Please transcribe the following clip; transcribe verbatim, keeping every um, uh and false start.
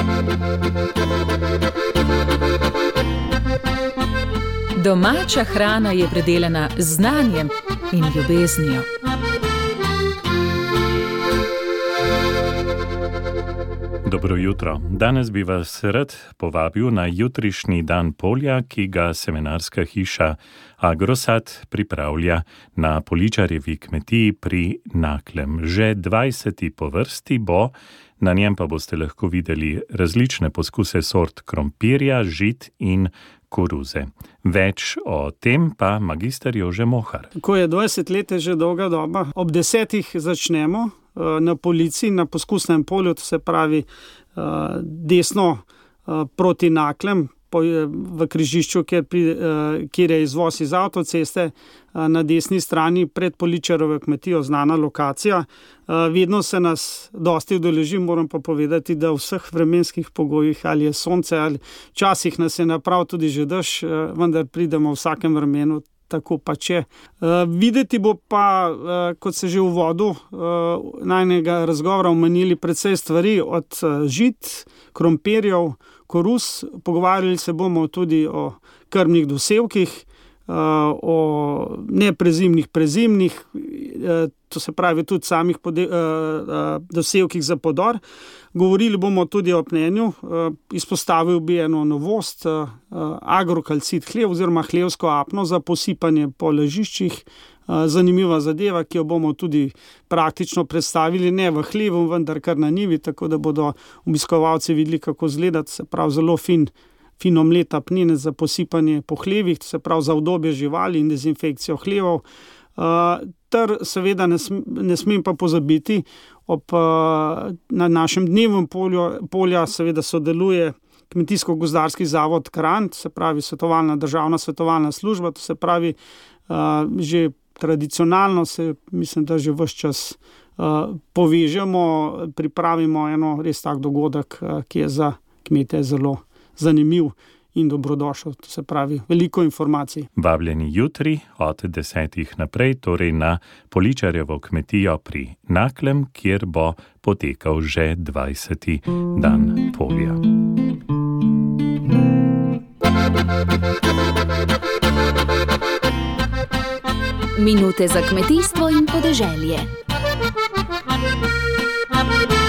Domača hrana je predelana z znanjem in ljubeznijo. Dobro jutro. Danes bi vas rad povabil na jutrišnji dan polja, ki ga semenarska hiša Agrosad pripravlja na Poličarjevi kmetiji pri Naklem. Že dvajseti po vrsti bo, na njem pa boste lahko videli različne poskuse sort krompirja, žit in koruze. Več o tem pa magister Jože Mohar. Ko je dvajset let že dolga doba, ob desetih začnemo na polici, na poskusnem polju, to se pravi desno proti Naklem, v križišču, kjer, pri, kjer je izvoz iz avtoceste, na desni strani pred Poličarjevo kmetijo, znana lokacija. Vedno se nas dosti udeleži, moram pa povedati, da v vseh vremenskih pogojih, ali je sonce, ali včasih nas je naprav tudi že dež, vendar pridemo v vsakem vremenu, tako pa če. Videti bo pa, kot se že v uvodu najnega razgovora omenili, precej stvari od žit, krompirjev, koruz. Pogovarjali se bomo tudi o krmnih dosevkih, o neprezimnih prezimnih, to se pravi tudi samih dosevkih za podor. Govorili bomo tudi o pnenju, izpostavil bi eno novost, agrokalcit hlev oziroma hlevsko apno za posipanje po ležiščih. Zanimiva zadeva, ki jo bomo tudi praktično predstavili, ne v hlevu, vendar kar na njivi, tako da bodo obiskovalci videli, kako izgleda, se pravi zelo fin, fin omlet apnine za posipanje po hlevih, se pravi za udobje živali in dezinfekcijo hlevov. Ter seveda ne, sm, ne smem pa pozabiti, ob, na našem dnevu polju, polja seveda sodeluje Kmetijsko-gozdarski zavod Kranj, se pravi svetovalna državna svetovalna služba, to se pravi že tradicionalno se, mislim, da že ves čas uh, povežemo, pripravimo eno res tak dogodek, uh, ki je za kmete zelo zanimiv in dobrodošel, to se pravi veliko informacij. Vabljeni jutri od desetih naprej, torej na Poličarjevo kmetijo pri Naklem, kjer bo potekal že dvajseti dan polja. Minute za kmetijstvo in podeželje.